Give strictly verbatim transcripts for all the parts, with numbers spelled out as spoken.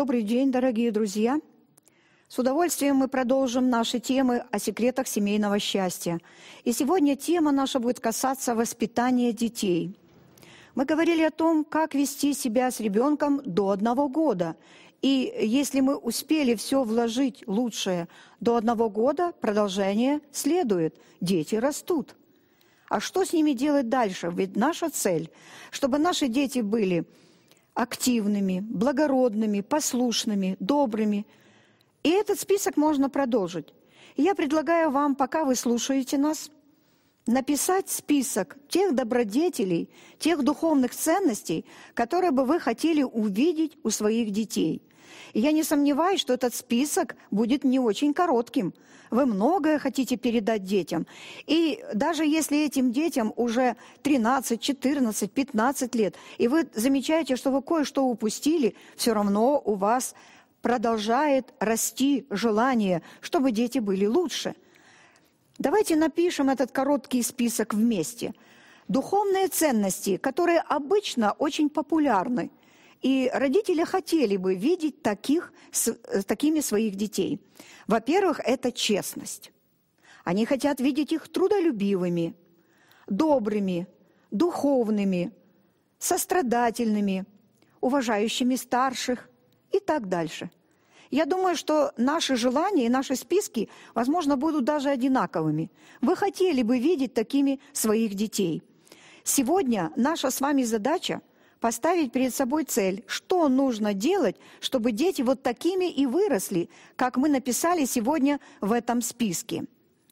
Добрый день, дорогие друзья! С удовольствием мы продолжим наши темы о секретах семейного счастья. И сегодня тема наша будет касаться воспитания детей. Мы говорили о том, как вести себя с ребенком до одного года. И если мы успели все вложить лучшее до одного года, продолжение следует. Дети растут. А что с ними делать дальше? Ведь наша цель, чтобы наши дети были активными, благородными, послушными, добрыми. И этот список можно продолжить. Я предлагаю вам, пока вы слушаете нас, написать список тех добродетелей, тех духовных ценностей, которые бы вы хотели увидеть у своих детей. И я не сомневаюсь, что этот список будет не очень коротким. Вы многое хотите передать детям. И даже если этим детям уже тринадцать, четырнадцать, пятнадцать лет, и вы замечаете, что вы кое-что упустили, все равно у вас продолжает расти желание, чтобы дети были лучше. Давайте напишем этот короткий список вместе. Духовные ценности, которые обычно очень популярны, и родители хотели бы видеть таких, с, такими своих детей. Во-первых, это честность. Они хотят видеть их трудолюбивыми, добрыми, духовными, сострадательными, уважающими старших и так дальше. Я думаю, что наши желания и наши списки, возможно, будут даже одинаковыми. Вы хотели бы видеть такими своих детей. Сегодня наша с вами задача поставить перед собой цель, что нужно делать, чтобы дети вот такими и выросли, как мы написали сегодня в этом списке.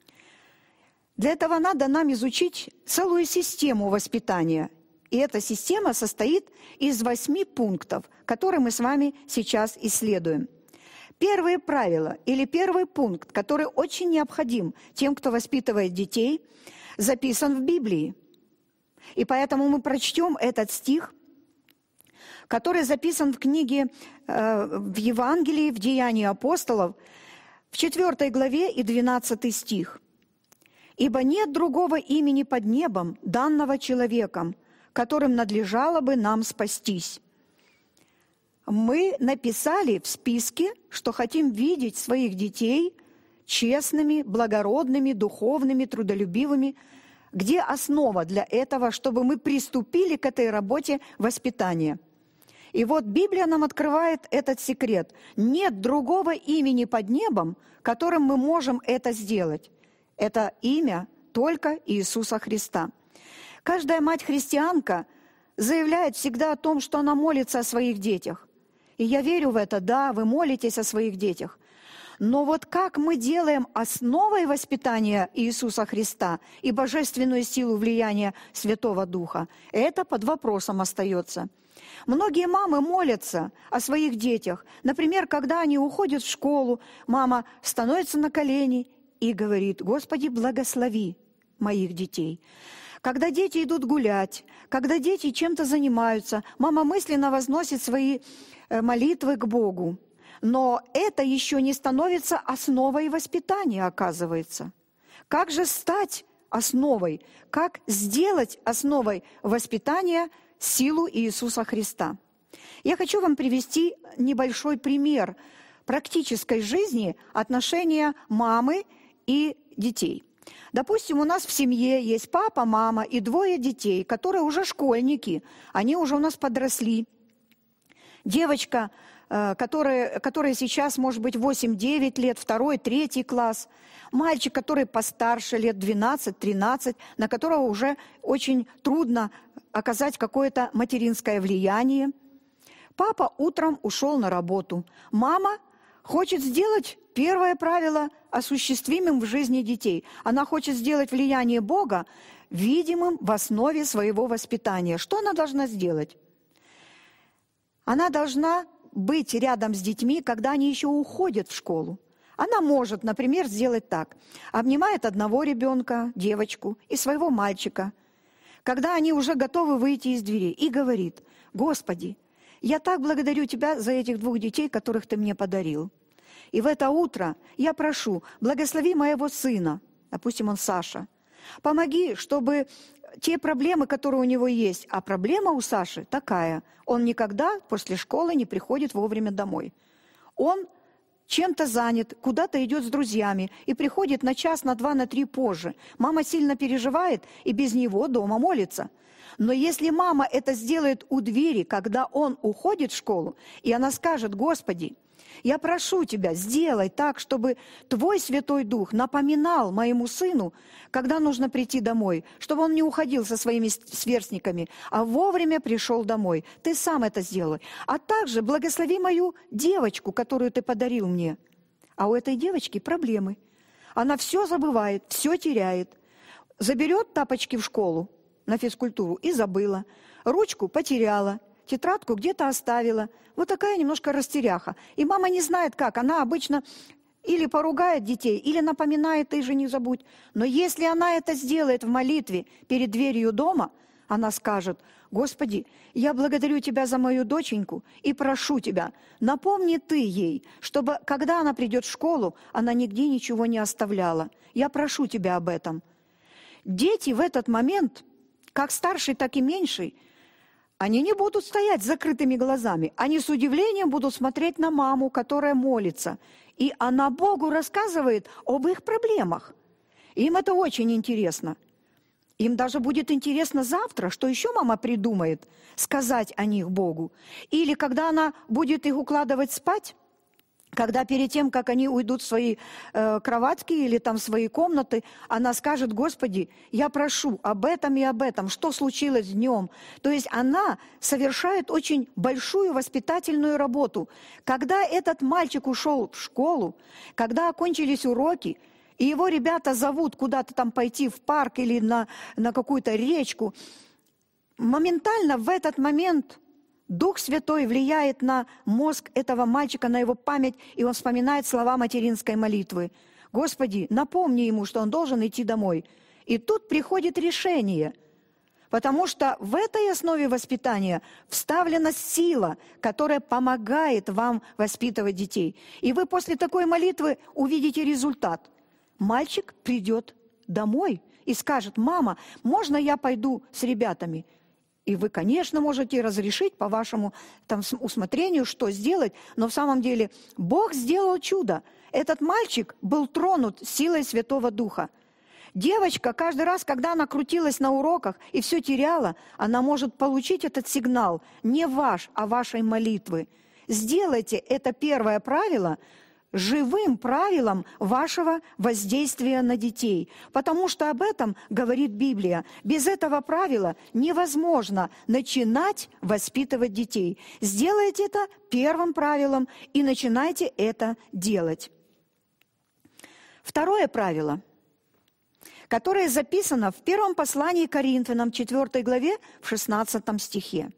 Для этого надо нам изучить целую систему воспитания. И эта система состоит из восьми пунктов, которые мы с вами сейчас исследуем. Первое правило или первый пункт, который очень необходим тем, кто воспитывает детей, записан в Библии. И поэтому мы прочтем этот стих, который записан в книге, э, в Евангелии, в Деянии апостолов, в четвёртой главе и двенадцатый стих. «Ибо нет другого имени под небом, данного человеком, которым надлежало бы нам спастись». Мы написали в списке, что хотим видеть своих детей честными, благородными, духовными, трудолюбивыми. Где основа для этого, чтобы мы приступили к этой работе воспитания? И вот Библия нам открывает этот секрет. Нет другого имени под небом, которым мы можем это сделать. Это имя только Иисуса Христа. Каждая мать-христианка заявляет всегда о том, что она молится о своих детях. И я верю в это, да, вы молитесь о своих детях. Но вот как мы делаем основой воспитания Иисуса Христа и божественную силу влияния Святого Духа, это под вопросом остается. Многие мамы молятся о своих детях. Например, когда они уходят в школу, мама становится на колени и говорит: «Господи, благослови моих детей». Когда дети идут гулять, когда дети чем-то занимаются, мама мысленно возносит свои молитвы к Богу. Но это еще не становится основой воспитания, оказывается. Как же стать основой? Как сделать основой воспитания силу Иисуса Христа? Я хочу вам привести небольшой пример практической жизни отношения мамы и детей. Допустим, у нас в семье есть папа, мама и двое детей, которые уже школьники, они уже у нас подросли. Девочка, которая, которая сейчас, может быть, восемь-девять лет, второй, третий класс. Мальчик, который постарше, лет двенадцать-тринадцать, на которого уже очень трудно оказать какое-то материнское влияние. Папа утром ушел на работу. Мама хочет сделать первое правило осуществимым в жизни детей. Она хочет сделать влияние Бога видимым в основе своего воспитания. Что она должна сделать? Она должна быть рядом с детьми, когда они еще уходят в школу. Она может, например, сделать так. Обнимает одного ребенка, девочку, и своего мальчика, когда они уже готовы выйти из двери, и говорит: «Господи, я так благодарю Тебя за этих двух детей, которых Ты мне подарил. И в это утро я прошу, благослови моего сына», допустим, он Саша, «помоги, чтобы те проблемы, которые у него есть. А проблема у Саши такая. Он никогда после школы не приходит вовремя домой. Он чем-то занят, куда-то идет с друзьями и приходит на час, на два, на три позже. Мама сильно переживает и без него дома молится. Но если мама это сделает у двери, когда он уходит в школу, и она скажет: «Господи, я прошу Тебя, сделай так, чтобы Твой Святой Дух напоминал моему сыну, когда нужно прийти домой, чтобы он не уходил со своими сверстниками, а вовремя пришел домой. Ты сам это сделай. А также благослови мою девочку, которую Ты подарил мне». А у этой девочки проблемы. Она все забывает, все теряет. Заберет тапочки в школу на физкультуру и забыла. Ручку потеряла. Тетрадку где-то оставила. Вот такая немножко растеряха. И мама не знает как. Она обычно или поругает детей, или напоминает: «Ты же не забудь». Но если она это сделает в молитве перед дверью дома, она скажет: «Господи, я благодарю Тебя за мою доченьку и прошу Тебя, напомни Ты ей, чтобы, когда она придет в школу, она нигде ничего не оставляла. Я прошу Тебя об этом». Дети в этот момент, как старший, так и меньший, они не будут стоять с закрытыми глазами. Они с удивлением будут смотреть на маму, которая молится. И она Богу рассказывает об их проблемах. Им это очень интересно. Им даже будет интересно завтра, что еще мама придумает сказать о них Богу. Или когда она будет их укладывать спать, когда перед тем, как они уйдут в свои э, кроватки или там в свои комнаты, она скажет: «Господи, я прошу об этом и об этом, что случилось днем». То есть она совершает очень большую воспитательную работу. Когда этот мальчик ушел в школу, когда окончились уроки, и его ребята зовут куда-то там пойти в парк или на, на какую-то речку, моментально в этот момент Дух Святой влияет на мозг этого мальчика, на его память, и он вспоминает слова материнской молитвы. «Господи, напомни ему, что он должен идти домой». И тут приходит решение, потому что в этой основе воспитания вставлена сила, которая помогает вам воспитывать детей. И вы после такой молитвы увидите результат. Мальчик придет домой и скажет: «Мама, можно я пойду с ребятами?» И вы, конечно, можете разрешить по вашему там, усмотрению, что сделать, но в самом деле Бог сделал чудо. Этот мальчик был тронут силой Святого Духа. Девочка каждый раз, когда она крутилась на уроках и все теряла, она может получить этот сигнал не ваш, а вашей молитвы. Сделайте это первое правило живым правилом вашего воздействия на детей, потому что об этом говорит Библия. Без этого правила невозможно начинать воспитывать детей. Сделайте это первым правилом и начинайте это делать. Второе правило, которое записано в первом послании к Коринфянам, четвёртой главе, в шестнадцатом стихе.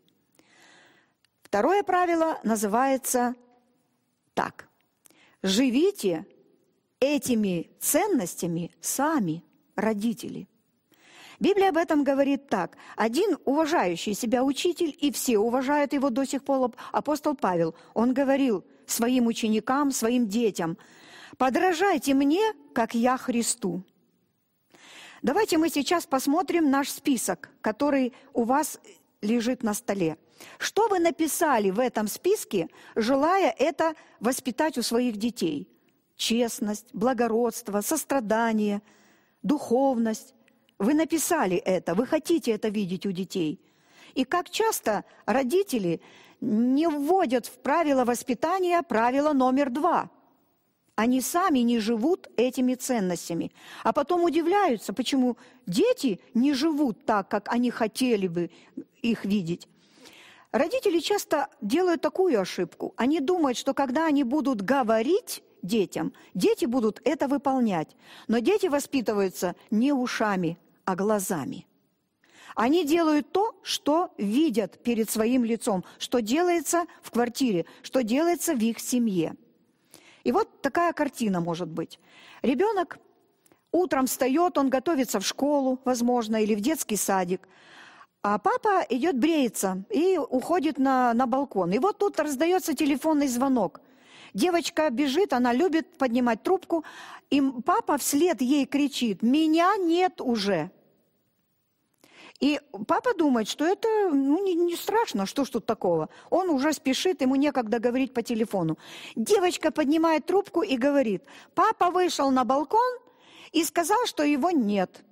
Второе правило называется так: «Живите этими ценностями сами, родители». Библия об этом говорит так. Один уважающий себя учитель, и все уважают его до сих пор, апостол Павел, он говорил своим ученикам, своим детям: «Подражайте мне, как я Христу». Давайте мы сейчас посмотрим наш список, который у вас лежит на столе. Что вы написали в этом списке, желая это воспитать у своих детей? Честность, благородство, сострадание, духовность. Вы написали это, вы хотите это видеть у детей. И как часто родители не вводят в правила воспитания правило номер два. Они сами не живут этими ценностями, а потом удивляются, почему дети не живут так, как они хотели бы их видеть. Родители часто делают такую ошибку. Они думают, что когда они будут говорить детям, дети будут это выполнять. Но дети воспитываются не ушами, а глазами. Они делают то, что видят перед своим лицом, что делается в квартире, что делается в их семье. И вот такая картина может быть. Ребенок утром встает, он готовится в школу, возможно, или в детский садик. А папа идет бреется и уходит на, на балкон. И вот тут раздается телефонный звонок. Девочка бежит, она любит поднимать трубку, и папа вслед ей кричит: «Меня нет уже». И папа думает, что это ну, не, не страшно, что ж тут такого. Он уже спешит, ему некогда говорить по телефону. Девочка поднимает трубку и говорит: папа вышел на балкон и сказал, что его нет.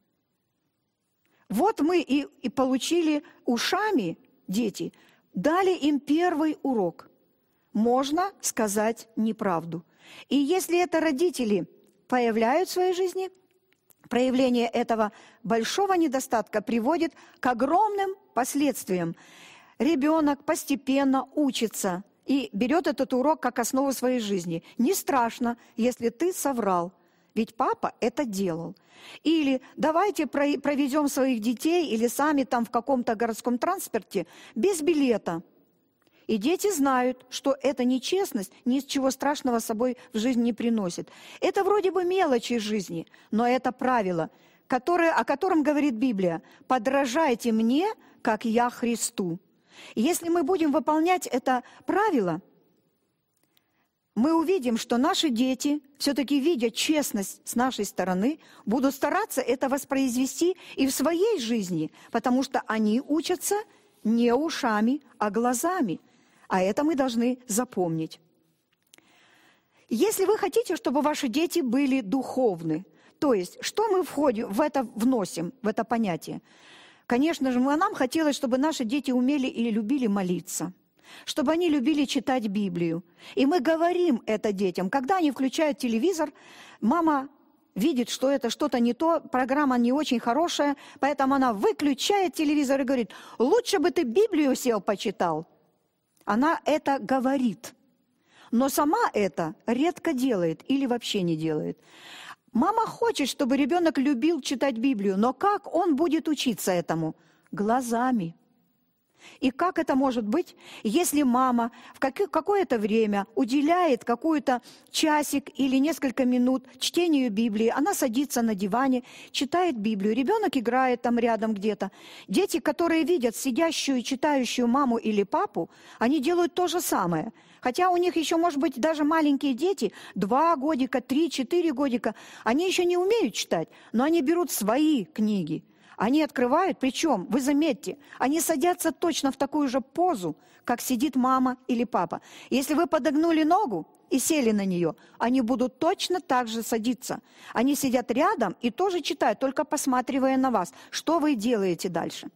Вот мы и, и получили ушами, дети, дали им первый урок. Можно сказать неправду. И если это родители появляют в своей жизни, проявление этого большого недостатка приводит к огромным последствиям. Ребенок постепенно учится и берет этот урок как основу своей жизни. Не страшно, если ты соврал, ведь папа это делал. Или давайте проведем своих детей или сами там в каком-то городском транспорте без билета. И дети знают, что это нечестность, ничего страшного с собой в жизнь не приносит. Это вроде бы мелочи из жизни, но это правило, которое, о котором говорит Библия. «Подражайте мне, как я Христу». И если мы будем выполнять это правило, мы увидим, что наши дети, все-таки видя честность с нашей стороны, будут стараться это воспроизвести и в своей жизни, потому что они учатся не ушами, а глазами. А это мы должны запомнить. Если вы хотите, чтобы ваши дети были духовны, то есть, что мы входим, в это вносим, в это понятие? Конечно же, мы, нам хотелось, чтобы наши дети умели или любили молиться, чтобы они любили читать Библию. И мы говорим это детям. Когда они включают телевизор, мама видит, что это что-то не то, программа не очень хорошая, поэтому она выключает телевизор и говорит: лучше бы ты Библию сел почитал. Она это говорит, но сама это редко делает или вообще не делает. Мама хочет, чтобы ребенок любил читать Библию, но как он будет учиться этому? Глазами. И как это может быть, если мама в какое-то время уделяет какой-то часик или несколько минут чтению Библии, она садится на диване, читает Библию, ребенок играет там рядом где-то. Дети, которые видят сидящую и читающую маму или папу, они делают то же самое. Хотя у них еще, может быть, даже маленькие дети, два годика, три, четыре годика, они еще не умеют читать, но они берут свои книги. Они открывают, причем, вы заметьте, они садятся точно в такую же позу, как сидит мама или папа. Если вы подогнули ногу и сели на нее, они будут точно так же садиться. Они сидят рядом и тоже читают, только посматривая на вас. Что вы делаете дальше?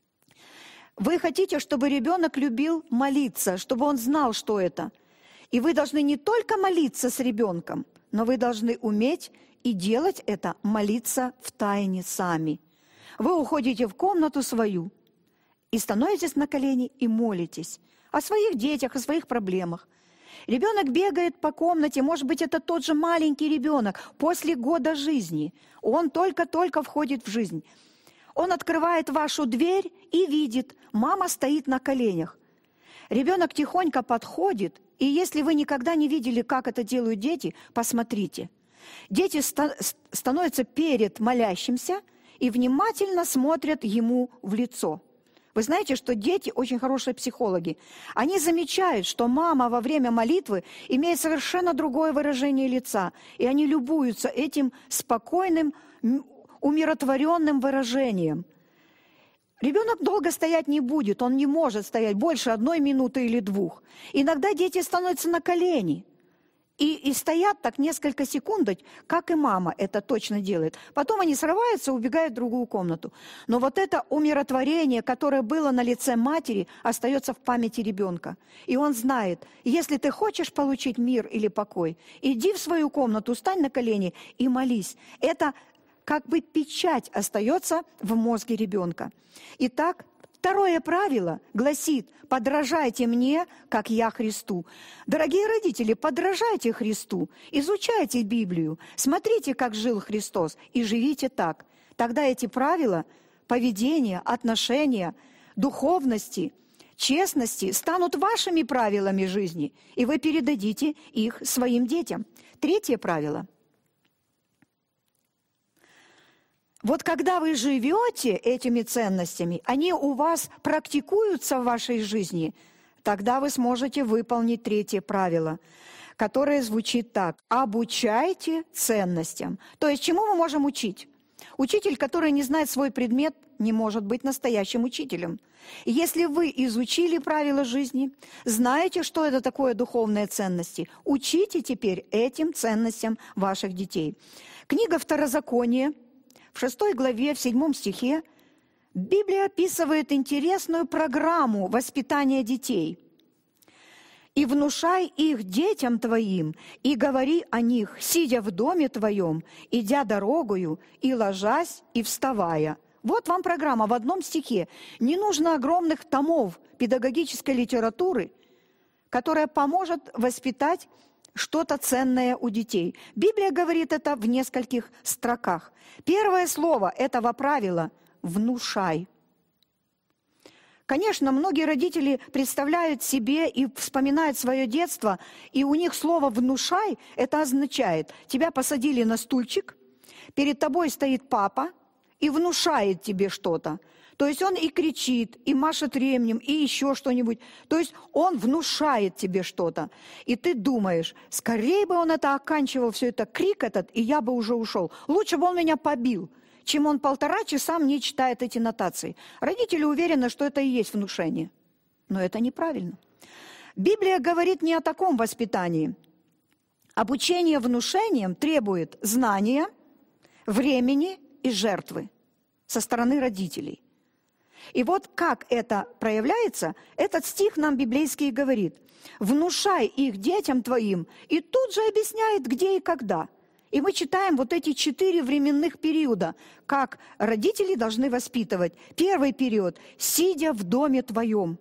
Вы хотите, чтобы ребенок любил молиться, чтобы он знал, что это. И вы должны не только молиться с ребенком, но вы должны уметь и делать это, молиться в тайне сами. Вы уходите в комнату свою и становитесь на колени и молитесь о своих детях, о своих проблемах. Ребенок бегает по комнате, может быть, это тот же маленький ребенок после года жизни. Он только-только входит в жизнь. Он открывает вашу дверь и видит, мама стоит на коленях. Ребенок тихонько подходит, и если вы никогда не видели, как это делают дети, посмотрите. Дети ста- становятся перед молящимся и внимательно смотрят ему в лицо. Вы знаете, что дети очень хорошие психологи. Они замечают, что мама во время молитвы имеет совершенно другое выражение лица, и они любуются этим спокойным, умиротворенным выражением. Ребенок долго стоять не будет, он не может стоять больше одной минуты или двух. Иногда дети становятся на колени. И, и стоят так несколько секунд, как и мама это точно делает. Потом они срываются, убегают в другую комнату. Но вот это умиротворение, которое было на лице матери, остается в памяти ребенка. И он знает, если ты хочешь получить мир или покой, иди в свою комнату, встань на колени и молись. Это как бы печать остается в мозге ребенка. Итак, второе правило гласит: «Подражайте мне, как я Христу». Дорогие родители, подражайте Христу, изучайте Библию, смотрите, как жил Христос, и живите так. Тогда эти правила поведения, отношения, духовности, честности станут вашими правилами жизни, и вы передадите их своим детям. Третье правило. Вот когда вы живете этими ценностями, они у вас практикуются в вашей жизни, тогда вы сможете выполнить третье правило, которое звучит так: обучайте ценностям. То есть чему мы можем учить? Учитель, который не знает свой предмет, не может быть настоящим учителем. И если вы изучили правила жизни, знаете, что это такое духовные ценности, учите теперь этим ценностям ваших детей. Книга Второзакония, в шестой главе, в седьмом стихе, Библия описывает интересную программу воспитания детей. «И внушай их детям твоим, и говори о них, сидя в доме твоем, идя дорогою, и ложась, и вставая». Вот вам программа в одном стихе. Не нужно огромных томов педагогической литературы, которая поможет воспитать что-то ценное у детей. Библия говорит это в нескольких строках. Первое слово этого правила – «внушай». Конечно, многие родители представляют себе и вспоминают свое детство, и у них слово «внушай» это означает, тебя посадили на стульчик, перед тобой стоит папа и внушает тебе что-то. То есть он и кричит, и машет ремнем, и еще что-нибудь. То есть он внушает тебе что-то. И ты думаешь, скорее бы он это оканчивал, все это, крик этот, и я бы уже ушел. Лучше бы он меня побил, чем он полтора часа мне читает эти нотации. Родители уверены, что это и есть внушение. Но это неправильно. Библия говорит не о таком воспитании. Обучение внушением требует знания, времени и жертвы со стороны родителей. И вот как это проявляется, этот стих нам библейский говорит. «Внушай их детям твоим», и тут же объясняет, где и когда. И мы читаем вот эти четыре временных периода, как родители должны воспитывать. Первый период – сидя в доме твоем.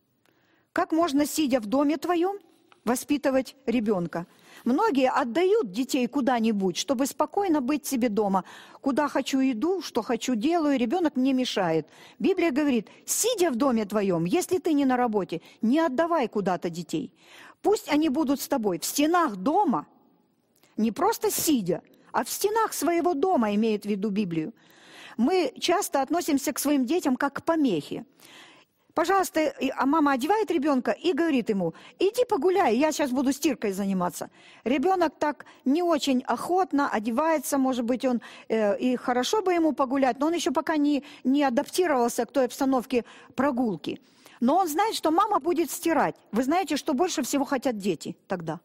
Как можно, сидя в доме твоем, воспитывать ребенка? Многие отдают детей куда-нибудь, чтобы спокойно быть себе дома. Куда хочу иду, что хочу делаю, ребенок мне мешает. Библия говорит, сидя в доме твоем, если ты не на работе, не отдавай куда-то детей. Пусть они будут с тобой в стенах дома, не просто сидя, а в стенах своего дома, имеет в виду Библию. Мы часто относимся к своим детям как к помехе. Пожалуйста, а мама одевает ребенка и говорит ему, иди погуляй, я сейчас буду стиркой заниматься. Ребенок так не очень охотно одевается, может быть, он э, и хорошо бы ему погулять, но он еще пока не, не адаптировался к той обстановке прогулки. Но он знает, что мама будет стирать. Вы знаете, что больше всего хотят дети тогда?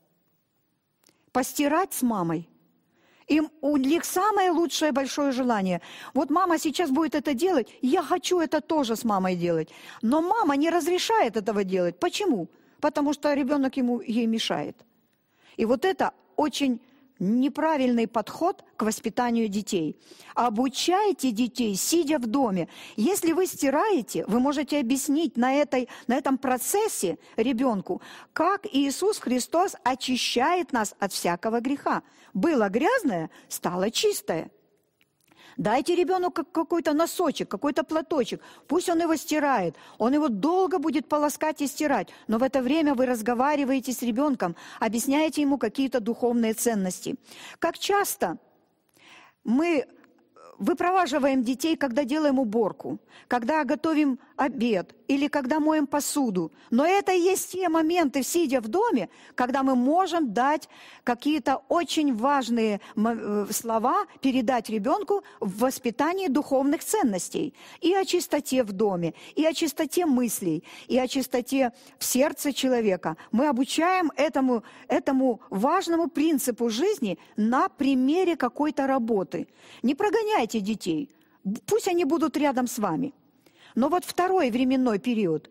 Постирать с мамой. Им у них самое лучшее большое желание. Вот мама сейчас будет это делать, я хочу это тоже с мамой делать. Но мама не разрешает этого делать. Почему? Потому что ребенок ему, ей мешает. И вот это очень неправильный подход к воспитанию детей. Обучайте детей, сидя в доме. Если вы стираете, вы можете объяснить на, этой, на этом процессе ребенку, как Иисус Христос очищает нас от всякого греха. Было грязное, стало чистое. Дайте ребенку какой-то носочек, какой-то платочек. Пусть он его стирает. Он его долго будет полоскать и стирать. Но в это время вы разговариваете с ребенком, объясняете ему какие-то духовные ценности. Как часто мы выпроваживаем детей, когда делаем уборку, когда готовим обед или когда моем посуду. Но это и есть те моменты, сидя в доме, когда мы можем дать какие-то очень важные слова, передать ребенку в воспитании духовных ценностей. И о чистоте в доме, и о чистоте мыслей, и о чистоте в сердце человека. Мы обучаем этому, этому важному принципу жизни на примере какой-то работы. Не прогоняйте детей, пусть они будут рядом с вами. Но вот второй временной период,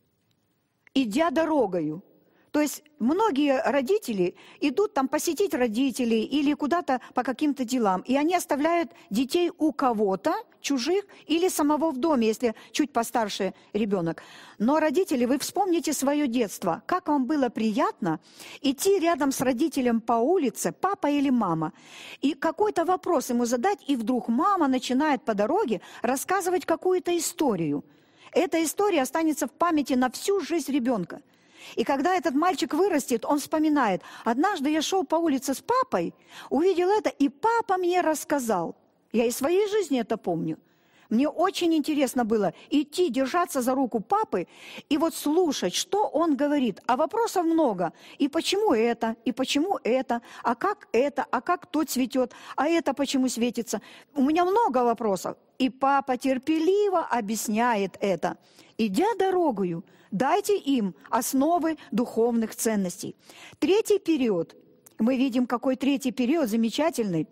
идя дорогою, то есть многие родители идут там посетить родителей или куда-то по каким-то делам, и они оставляют детей у кого-то, чужих, или самого в доме, если чуть постарше ребенок. Но родители, вы вспомните свое детство, как вам было приятно идти рядом с родителем по улице, папа или мама, и какой-то вопрос ему задать, и вдруг мама начинает по дороге рассказывать какую-то историю. Эта история останется в памяти на всю жизнь ребенка. И когда этот мальчик вырастет, он вспоминает, однажды я шел по улице с папой, увидел это, и папа мне рассказал. Я из своей жизни это помню. Мне очень интересно было идти, держаться за руку папы и вот слушать, что он говорит. А вопросов много. И почему это, и почему это, а как это, а как то цветет, а это почему светится. У меня много вопросов. И папа терпеливо объясняет это. Идя дорогою, дайте им основы духовных ценностей. Третий период. Мы видим, какой третий период замечательный.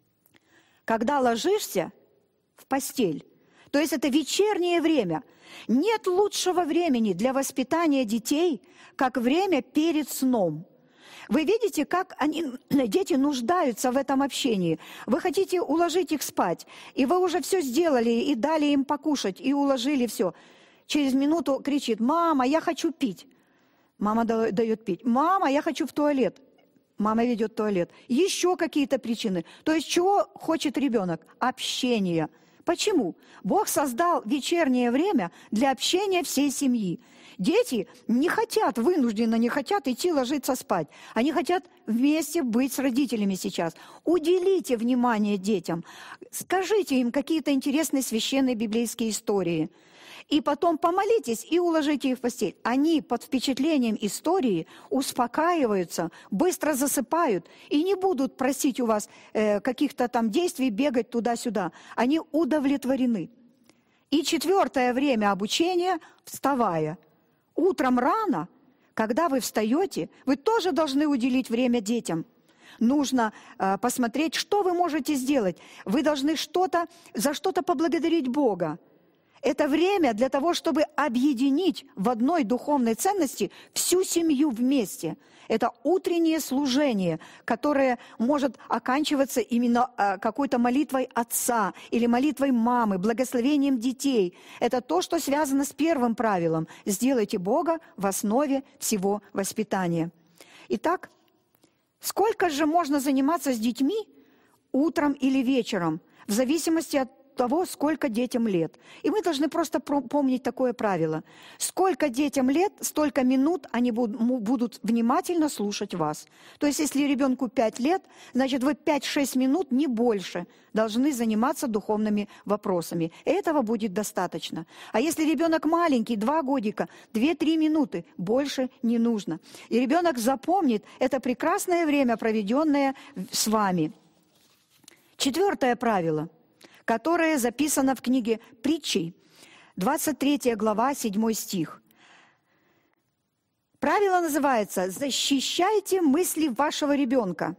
Когда ложишься в постель. То есть это вечернее время. Нет лучшего времени для воспитания детей, как время перед сном. Вы видите, как они, дети нуждаются в этом общении. Вы хотите уложить их спать, и вы уже все сделали, и дали им покушать, и уложили все. Через минуту кричит: «Мама, я хочу пить». Мама дает пить. «Мама, я хочу в туалет». Мама ведет в туалет. Еще какие-то причины. То есть чего хочет ребенок? Общения. Почему? Бог создал вечернее время для общения всей семьи. Дети не хотят, вынужденно не хотят идти ложиться спать. Они хотят вместе быть с родителями сейчас. Уделите внимание детям. Скажите им какие-то интересные священные библейские истории. И потом помолитесь и уложите их в постель. Они под впечатлением истории успокаиваются, быстро засыпают и не будут просить у вас э, каких-то там действий, бегать туда-сюда. Они удовлетворены. И четвертое время обучения – вставая. Утром рано, когда вы встаете, вы тоже должны уделить время детям. Нужно э, посмотреть, что вы можете сделать. Вы должны что-то, за что-то поблагодарить Бога. Это время для того, чтобы объединить в одной духовной ценности всю семью вместе. Это утреннее служение, которое может оканчиваться именно какой-то молитвой отца или молитвой мамы, благословением детей. Это то, что связано с первым правилом. Сделайте Бога в основе всего воспитания. Итак, сколько же можно заниматься с детьми утром или вечером, в зависимости от того, сколько детям лет. И мы должны просто помнить такое правило. Сколько детям лет, столько минут они будут внимательно слушать вас. То есть, если ребенку пять лет, значит, вы пять-шесть минут, не больше, должны заниматься духовными вопросами. Этого будет достаточно. А если ребенок маленький, два годика, две-три минуты, больше не нужно. И ребенок запомнит это прекрасное время, проведенное с вами. Четвертое правило, которое записано в книге Притчей, двадцать третья глава, седьмой стих. Правило называется «Защищайте мысли вашего ребенка».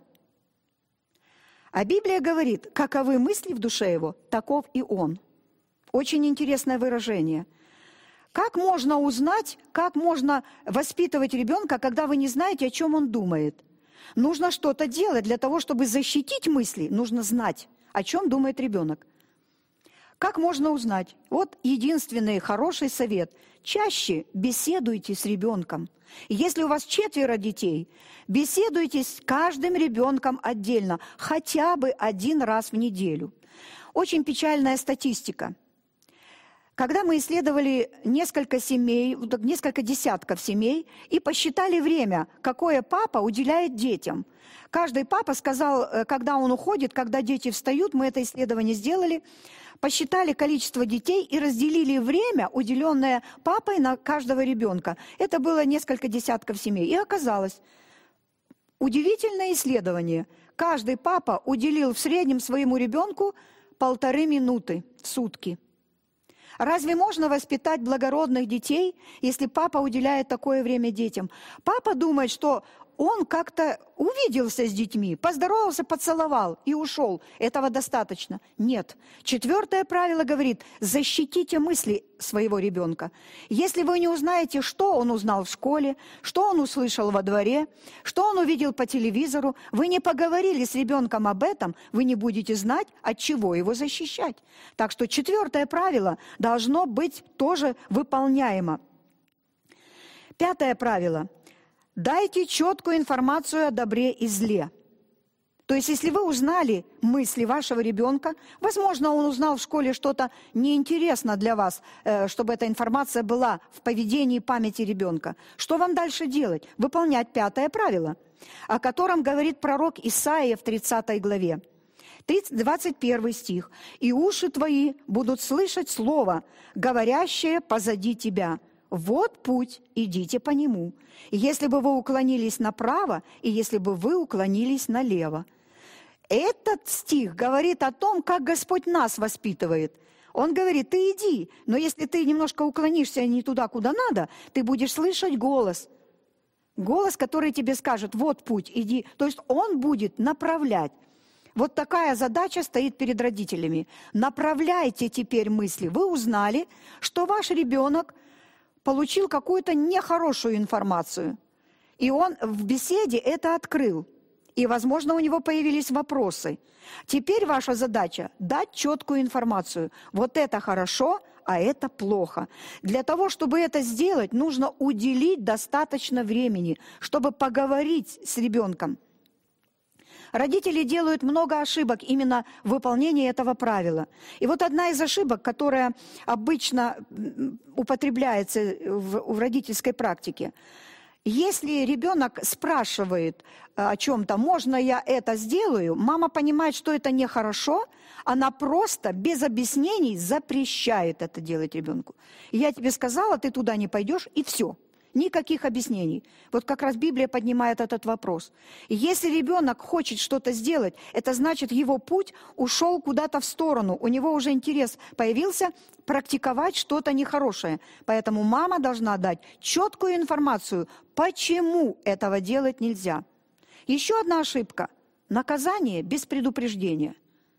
А Библия говорит, каковы мысли в душе его, таков и он. Очень интересное выражение. Как можно узнать, как можно воспитывать ребенка, когда вы не знаете, о чем он думает? Нужно что-то делать для того, чтобы защитить мысли, нужно знать, о чем думает ребенок. Как можно узнать? Вот единственный хороший совет. Чаще беседуйте с ребенком. Если у вас четверо детей, беседуйте с каждым ребенком отдельно, хотя бы один раз в неделю. Очень печальная статистика. Когда мы исследовали несколько семей, несколько десятков семей, и посчитали время, какое папа уделяет детям. Каждый папа сказал, когда он уходит, когда дети встают, мы это исследование сделали, посчитали количество детей и разделили время, уделенное папой на каждого ребенка. Это было несколько десятков семей. И оказалось, удивительное исследование. Каждый папа уделил в среднем своему ребенку полторы минуты в сутки. Разве можно воспитать благородных детей, если папа уделяет такое время детям? Папа думает, что он как-то увиделся с детьми, поздоровался, поцеловал и ушел. Этого достаточно. Нет. Четвертое правило говорит, защитите мысли своего ребенка. Если вы не узнаете, что он узнал в школе, что он услышал во дворе, что он увидел по телевизору, вы не поговорили с ребенком об этом, вы не будете знать, от чего его защищать. Так что четвертое правило должно быть тоже выполняемо. Пятое правило. Дайте четкую информацию о добре и зле. То есть, если вы узнали мысли вашего ребенка, возможно, он узнал в школе что-то неинтересно для вас, чтобы эта информация была в поведении и памяти ребенка. Что вам дальше делать? Выполнять пятое правило, о котором говорит пророк Исаия в тридцатой главе. двадцать первый стих. «И уши твои будут слышать слово, говорящее позади тебя. Вот путь, идите по нему. Если бы вы уклонились направо, и если бы вы уклонились налево». Этот стих говорит о том, как Господь нас воспитывает. Он говорит: ты иди, но если ты немножко уклонишься не туда, куда надо, ты будешь слышать голос. Голос, который тебе скажет: вот путь, иди. То есть Он будет направлять. Вот такая задача стоит перед родителями. Направляйте теперь мысли. Вы узнали, что ваш ребенок получил какую-то нехорошую информацию, и он в беседе это открыл. И, возможно, у него появились вопросы. Теперь ваша задача – дать четкую информацию. Вот это хорошо, а это плохо. Для того, чтобы это сделать, нужно уделить достаточно времени, чтобы поговорить с ребенком. Родители делают много ошибок именно в выполнении этого правила. И вот одна из ошибок, которая обычно употребляется в, в родительской практике. Если ребенок спрашивает о чем-то: можно я это сделаю, мама понимает, что это нехорошо, она просто без объяснений запрещает это делать ребенку. Я тебе сказала, ты туда не пойдешь, и все. Никаких объяснений. Вот как раз Библия поднимает этот вопрос. Если ребенок хочет что-то сделать, это значит, его путь ушел куда-то в сторону. У него уже интерес появился практиковать что-то нехорошее. Поэтому мама должна дать четкую информацию, почему этого делать нельзя. Еще одна ошибка – наказание без предупреждения.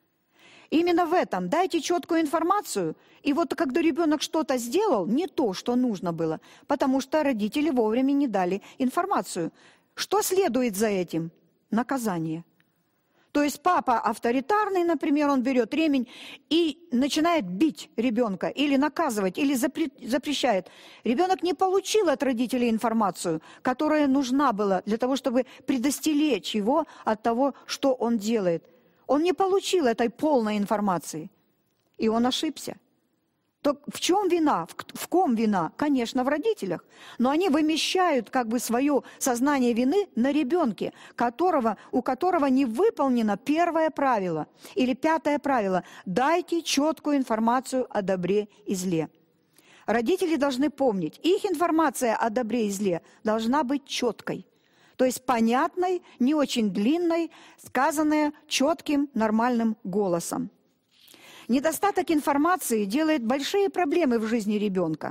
Именно в этом дайте четкую информацию, и вот когда ребенок что-то сделал, не то, что нужно было, потому что родители вовремя не дали информацию. Что следует за этим? Наказание. То есть папа авторитарный, например, он берет ремень и начинает бить ребенка, или наказывать, или запрещает. Ребенок не получил от родителей информацию, которая нужна была для того, чтобы предостеречь его от того, что он делает. Он не получил этой полной информации, и он ошибся. То в чем вина? В, в ком вина? Конечно, в родителях. Но они вымещают как бы свое сознание вины на ребенке, которого, у которого не выполнено первое правило или пятое правило. Дайте четкую информацию о добре и зле. Родители должны помнить, их информация о добре и зле должна быть четкой. То есть понятной, не очень длинной, сказанная четким, нормальным голосом. Недостаток информации делает большие проблемы в жизни ребенка.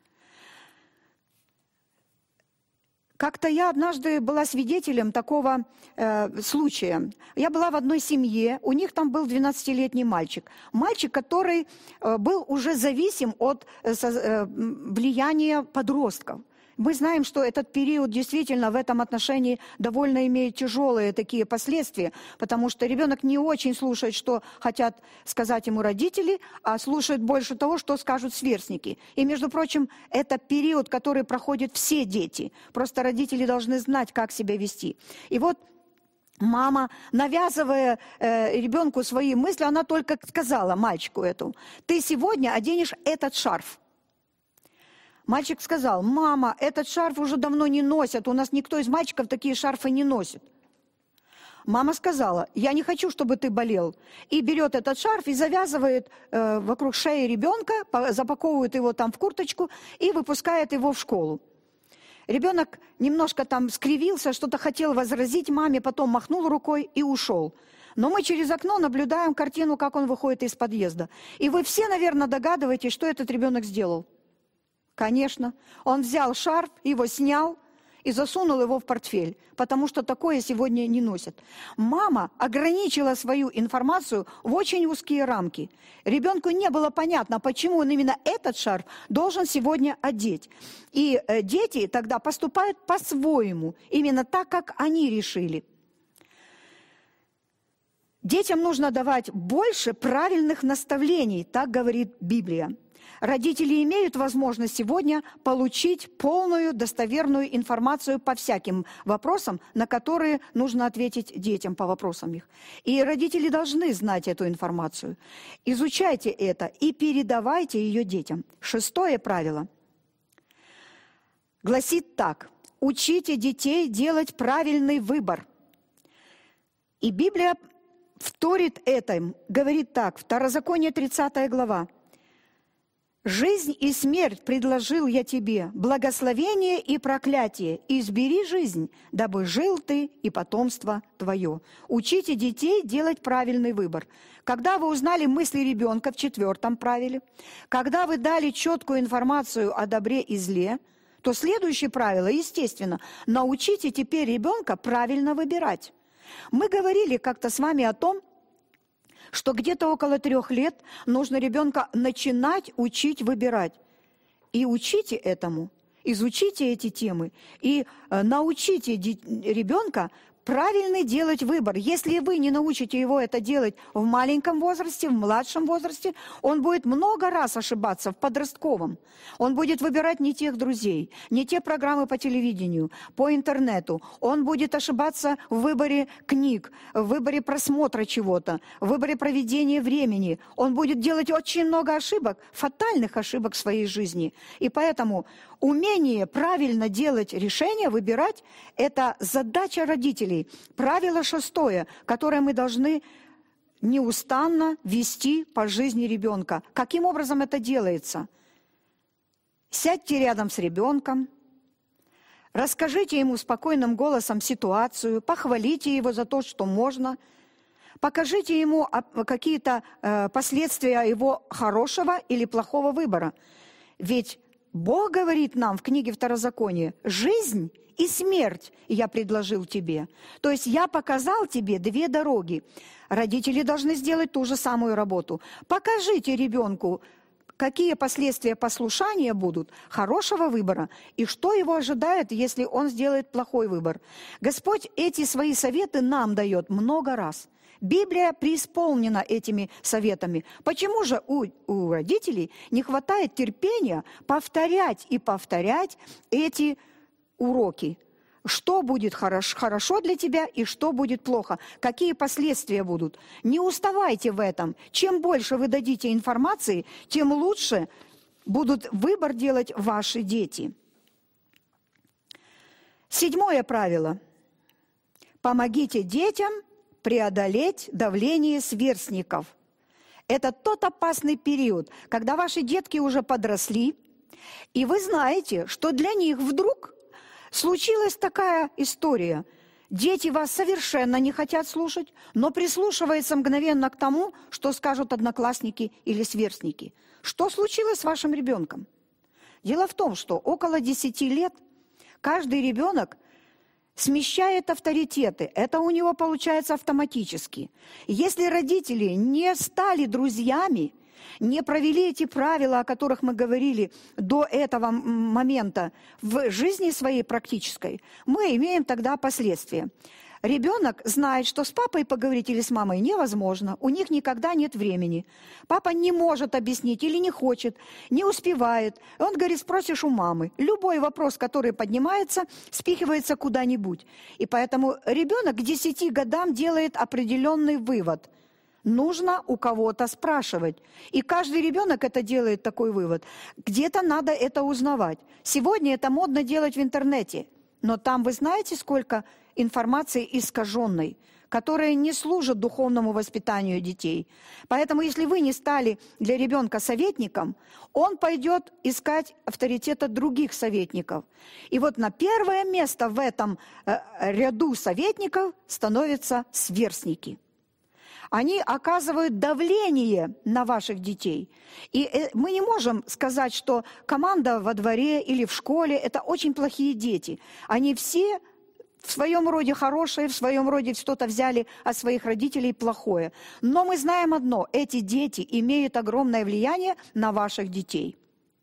Как-то я однажды была свидетелем такого э, случая. Я была в одной семье, у них там был двенадцатилетний мальчик. Мальчик, который э, был уже зависим от э, э, влияния подростков. Мы знаем, что этот период действительно в этом отношении довольно имеет тяжелые такие последствия, потому что ребенок не очень слушает, что хотят сказать ему родители, а слушает больше того, что скажут сверстники. И, между прочим, это период, который проходят все дети. Просто родители должны знать, как себя вести. И вот мама, навязывая э, ребенку свои мысли, она только сказала мальчику этому: ты сегодня оденешь этот шарф. Мальчик сказал: мама, этот шарф уже давно не носят, у нас никто из мальчиков такие шарфы не носит. Мама сказала: я не хочу, чтобы ты болел. И берет этот шарф и завязывает э, вокруг шеи ребенка, запаковывает его там в курточку и выпускает его в школу. Ребенок немножко там скривился, что-то хотел возразить маме, потом махнул рукой и ушел. Но мы через окно наблюдаем картину, как он выходит из подъезда. И вы все, наверное, догадываетесь, что этот ребенок сделал. Конечно, он взял шарф, его снял и засунул его в портфель, потому что такое сегодня не носят. Мама ограничила свою информацию в очень узкие рамки. Ребенку не было понятно, почему он именно этот шарф должен сегодня одеть. И дети тогда поступают по-своему, именно так, как они решили. Детям нужно давать больше правильных наставлений, так говорит Библия. Родители имеют возможность сегодня получить полную, достоверную информацию по всяким вопросам, на которые нужно ответить детям по вопросам их. И родители должны знать эту информацию. Изучайте это и передавайте ее детям. Шестое правило гласит так: учите детей делать правильный выбор. И Библия вторит этим, говорит так, Второзаконие, тридцатая глава. «Жизнь и смерть предложил я тебе, благословение и проклятие. Избери жизнь, дабы жил ты и потомство твое». Учите детей делать правильный выбор. Когда вы узнали мысли ребенка в четвертом правиле, когда вы дали четкую информацию о добре и зле, то следующее правило, естественно, научите теперь ребенка правильно выбирать. Мы говорили как-то с вами о том, что где-то около трех лет нужно ребенка начинать учить выбирать. И учите этому, изучите эти темы и научите ребенка правильно делать выбор. Если вы не научите его это делать в маленьком возрасте, в младшем возрасте, он будет много раз ошибаться в подростковом. Он будет выбирать не тех друзей, не те программы по телевидению, по интернету. Он будет ошибаться в выборе книг, в выборе просмотра чего-то, в выборе проведения времени. Он будет делать очень много ошибок, фатальных ошибок в своей жизни. И поэтому умение правильно делать решения, выбирать – это задача родителей. Правило шестое, которое мы должны неустанно вести по жизни ребенка. Каким образом это делается? Сядьте рядом с ребенком, расскажите ему спокойным голосом ситуацию, похвалите его за то, что можно, покажите ему какие-то э, последствия его хорошего или плохого выбора. Ведь Бог говорит нам в книге Второзакония: «Жизнь и смерть я предложил тебе». То есть я показал тебе две дороги. Родители должны сделать ту же самую работу. Покажите ребенку, какие последствия послушания будут, хорошего выбора, и что его ожидает, если он сделает плохой выбор. Господь эти свои советы нам дает много раз. Библия преисполнена этими советами. Почему же у, у родителей не хватает терпения повторять и повторять эти уроки? Что будет хорошо, хорошо для тебя и что будет плохо? Какие последствия будут? Не уставайте в этом. Чем больше вы дадите информации, тем лучше будут выбор делать ваши дети. Седьмое правило. Помогите детям преодолеть давление сверстников. Это тот опасный период, когда ваши детки уже подросли, и вы знаете, что для них вдруг случилась такая история. Дети вас совершенно не хотят слушать, но прислушиваются мгновенно к тому, что скажут одноклассники или сверстники. Что случилось с вашим ребенком? Дело в том, что около десяти лет каждый ребенок смещает авторитеты. Это у него получается автоматически. Если родители не стали друзьями, не провели эти правила, о которых мы говорили до этого момента в жизни своей практической, мы имеем тогда последствия. Ребенок знает, что с папой поговорить или с мамой невозможно, у них никогда нет времени. Папа не может объяснить или не хочет, не успевает. Он говорит: спросишь у мамы. Любой вопрос, который поднимается, спихивается куда-нибудь. И поэтому ребенок к десяти годам делает определенный вывод. Нужно у кого-то спрашивать. И каждый ребенок это делает, такой вывод. Где-то надо это узнавать. Сегодня это модно делать в интернете. Но там вы знаете, сколько информации искаженной, которая не служит духовному воспитанию детей. Поэтому, если вы не стали для ребенка советником, он пойдет искать авторитета других советников. И вот на первое место в этом э, ряду советников становятся сверстники. Они оказывают давление на ваших детей. И мы не можем сказать, что команда во дворе или в школе – это очень плохие дети. Они все в своем роде хорошие, в своем роде что-то взяли от своих родителей плохое. Но мы знаем одно – эти дети имеют огромное влияние на ваших детей.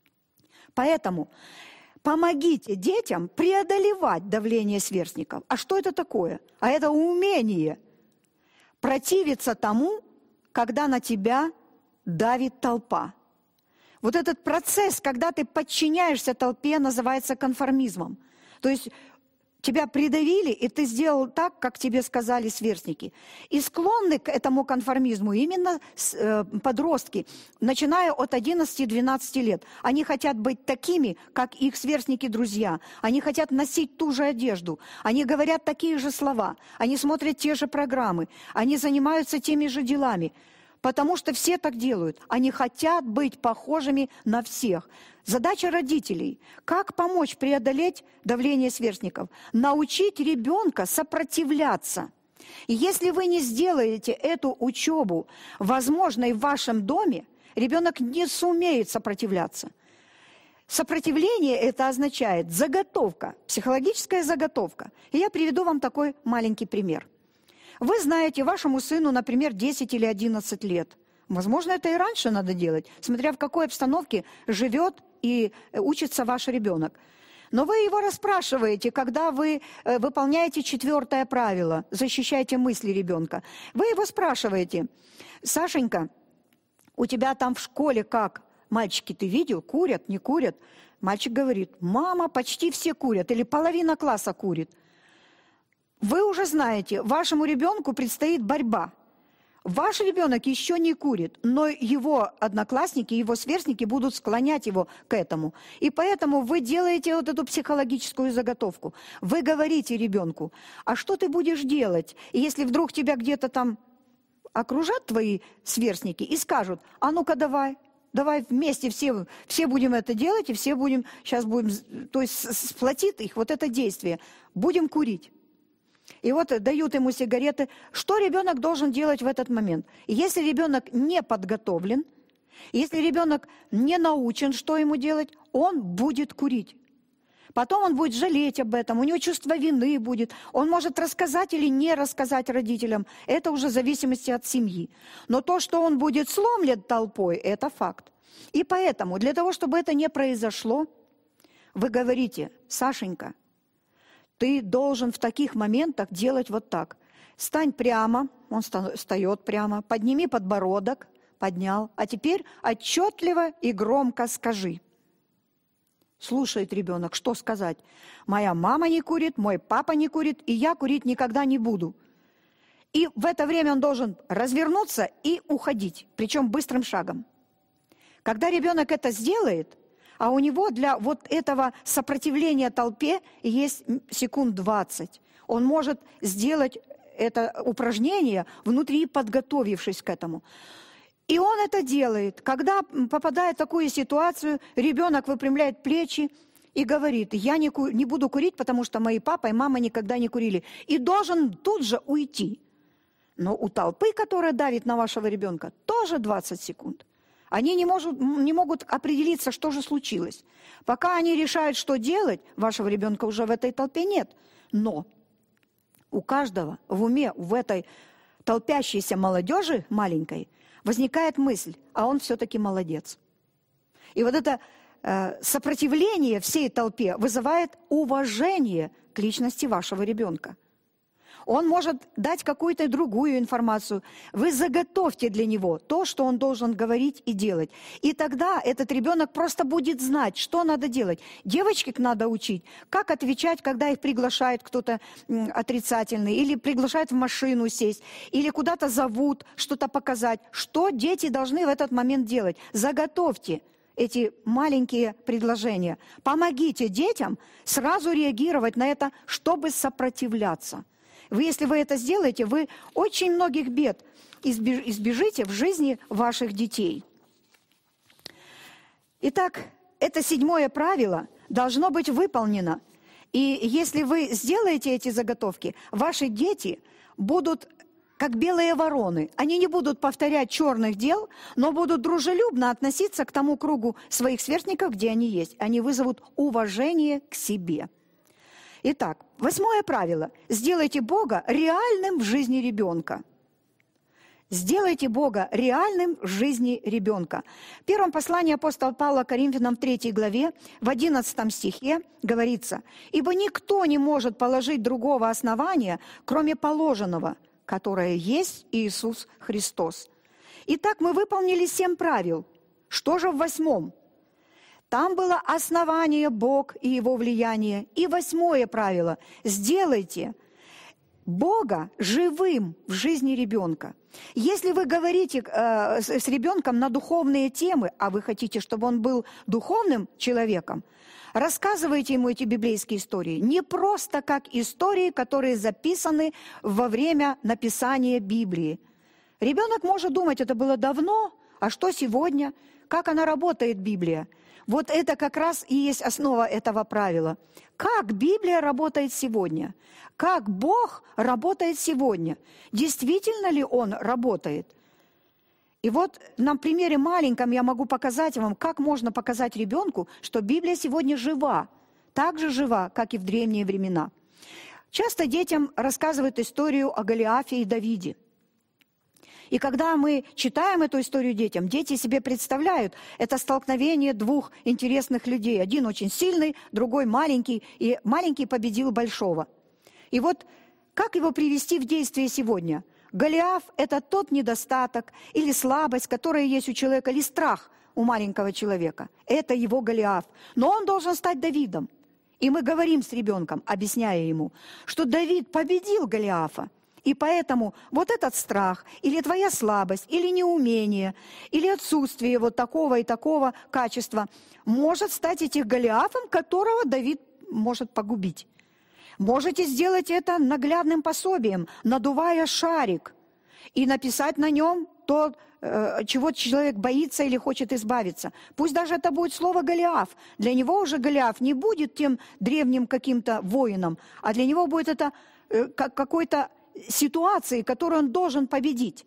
Поэтому помогите детям преодолевать давление сверстников. А что это такое? А это умение противиться тому, когда на тебя давит толпа. Вот этот процесс, когда ты подчиняешься толпе, называется конформизмом. То есть Тебя придавили, и ты сделал так, как тебе сказали сверстники. И склонны к этому конформизму именно э, подростки, начиная от одиннадцати-двенадцати лет. Они хотят быть такими, как их сверстники-друзья. Они хотят носить ту же одежду. Они говорят такие же слова. Они смотрят те же программы. Они занимаются теми же делами. Потому что все так делают. Они хотят быть похожими на всех. Задача родителей – как помочь преодолеть давление сверстников? Научить ребенка сопротивляться. И если вы не сделаете эту учебу возможной в вашем доме, ребенок не сумеет сопротивляться. Сопротивление – это означает заготовка, психологическая заготовка. И я приведу вам такой маленький пример. Вы знаете, вашему сыну, например, десять или одиннадцать лет. Возможно, это и раньше надо делать, смотря в какой обстановке живет и учится ваш ребенок. Но вы его расспрашиваете, когда вы выполняете четвертое правило, защищаете мысли ребенка. Вы его спрашиваете: «Сашенька, у тебя там в школе как? Мальчики, ты видел, курят, не курят?» Мальчик говорит: «Мама, почти все курят, или половина класса курит». Вы уже знаете, вашему ребенку предстоит борьба. Ваш ребенок еще не курит, но его одноклассники, его сверстники будут склонять его к этому. И поэтому вы делаете вот эту психологическую заготовку. Вы говорите ребенку: а что ты будешь делать, если вдруг тебя где-то там окружат твои сверстники и скажут: а ну-ка давай, давай вместе все, все будем это делать, и все будем, сейчас будем, то есть сплотит их вот это действие, будем курить. И вот дают ему сигареты. Что ребенок должен делать в этот момент? Если ребенок не подготовлен, если ребенок не научен, что ему делать, он будет курить. Потом он будет жалеть об этом, у него чувство вины будет. Он может рассказать или не рассказать родителям. Это уже в зависимости от семьи. Но то, что он будет сломлен толпой, это факт. И поэтому для того, чтобы это не произошло, вы говорите: «Сашенька, ты должен в таких моментах делать вот так. Стань прямо», он встает прямо, «подними подбородок», поднял, «а теперь отчетливо и громко скажи». Слушает ребенок, что сказать? «Моя мама не курит, мой папа не курит, и я курить никогда не буду». И в это время он должен развернуться и уходить, причем быстрым шагом. Когда ребенок это сделает, а у него для вот этого сопротивления толпе есть секунд двадцать. Он может сделать это упражнение внутри, подготовившись к этому. И он это делает. Когда попадает в такую ситуацию, ребенок выпрямляет плечи и говорит: «Я не, ку- не буду курить, потому что мои папа и мама никогда не курили». И должен тут же уйти. Но у толпы, которая давит на вашего ребенка, тоже двадцать секунд. Они не, может, не могут определиться, что же случилось. Пока они решают, что делать, вашего ребенка уже в этой толпе нет. Но у каждого в уме, в этой толпящейся молодежи маленькой, возникает мысль: а он все-таки молодец. И вот это э, сопротивление всей толпе вызывает уважение к личности вашего ребенка. Он может дать какую-то другую информацию. Вы заготовьте для него то, что он должен говорить и делать. И тогда этот ребенок просто будет знать, что надо делать. Девочек надо учить, как отвечать, когда их приглашает кто-то отрицательный, или приглашают в машину сесть, или куда-то зовут, что-то показать. Что дети должны в этот момент делать? Заготовьте эти маленькие предложения. Помогите детям сразу реагировать на это, чтобы сопротивляться. Вы, если вы это сделаете, вы очень многих бед избежите в жизни ваших детей. Итак, это седьмое правило должно быть выполнено. И если вы сделаете эти заготовки, ваши дети будут как белые вороны. Они не будут повторять черных дел, но будут дружелюбно относиться к тому кругу своих сверстников, где они есть. Они вызовут уважение к себе. Итак, восьмое правило. Сделайте Бога реальным в жизни ребенка. Сделайте Бога реальным в жизни ребенка. В первом послании апостола Павла Коринфянам в третьей главе, в одиннадцатом стихе говорится: «Ибо никто не может положить другого основания, кроме положенного, которое есть Иисус Христос». Итак, мы выполнили семь правил. Что же в восьмом? Там было основание Бог и Его влияние. И восьмое правило – сделайте Бога живым в жизни ребенка. Если вы говорите э, с, с ребенком на духовные темы, а вы хотите, чтобы он был духовным человеком, рассказывайте ему эти библейские истории. Не просто как истории, которые записаны во время написания Библии. Ребенок может думать, это было давно, а что сегодня? Как она работает, Библия? Вот это как раз и есть основа этого правила. Как Библия работает сегодня? Как Бог работает сегодня? Действительно ли Он работает? И вот на примере маленьком я могу показать вам, как можно показать ребенку, что Библия сегодня жива, так же жива, как и в древние времена. Часто детям рассказывают историю о Голиафе и Давиде. И когда мы читаем эту историю детям, дети себе представляют это столкновение двух интересных людей. Один очень сильный, другой маленький, и маленький победил большого. И вот как его привести в действие сегодня? Голиаф – это тот недостаток или слабость, которая есть у человека, или страх у маленького человека. Это его Голиаф. Но он должен стать Давидом. И мы говорим с ребенком, объясняя ему, что Давид победил Голиафа. И поэтому вот этот страх, или твоя слабость, или неумение, или отсутствие вот такого и такого качества может стать этим Голиафом, которого Давид может погубить. Можете сделать это наглядным пособием, надувая шарик, и написать на нем то, чего человек боится или хочет избавиться. Пусть даже это будет слово «Голиаф». Для него уже Голиаф не будет тем древним каким-то воином, а для него будет это какой-то ситуации, которую он должен победить.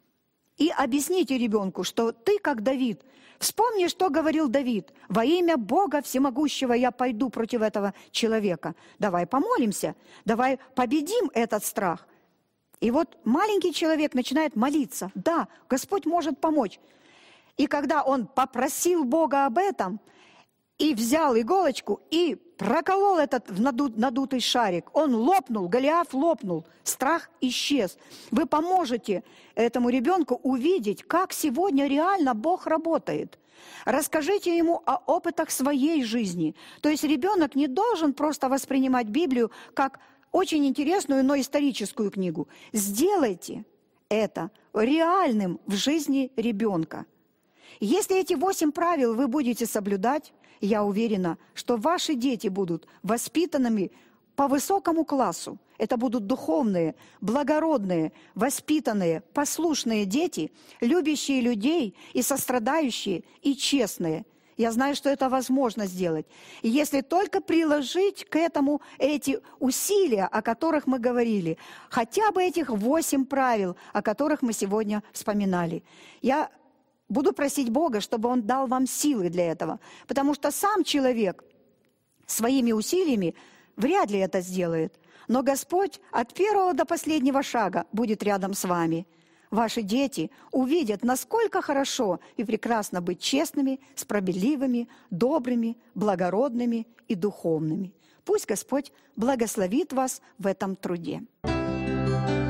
И объясните ребенку, что ты, как Давид, вспомни, что говорил Давид. «Во имя Бога Всемогущего я пойду против этого человека». Давай помолимся, давай победим этот страх. И вот маленький человек начинает молиться. Да, Господь может помочь. И когда он попросил Бога об этом, и взял иголочку, и проколол этот надутый шарик. Он лопнул, Голиаф лопнул, страх исчез. Вы поможете этому ребенку увидеть, как сегодня реально Бог работает. Расскажите ему о опытах своей жизни. То есть ребенок не должен просто воспринимать Библию как очень интересную, но историческую книгу. Сделайте это реальным в жизни ребенка. Если эти восемь правил вы будете соблюдать, я уверена, что ваши дети будут воспитанными по высокому классу. Это будут духовные, благородные, воспитанные, послушные дети, любящие людей и сострадающие, и честные. Я знаю, что это возможно сделать. И если только приложить к этому эти усилия, о которых мы говорили, хотя бы этих восемь правил, о которых мы сегодня вспоминали, я буду просить Бога, чтобы Он дал вам силы для этого. Потому что сам человек своими усилиями вряд ли это сделает. Но Господь от первого до последнего шага будет рядом с вами. Ваши дети увидят, насколько хорошо и прекрасно быть честными, справедливыми, добрыми, благородными и духовными. Пусть Господь благословит вас в этом труде.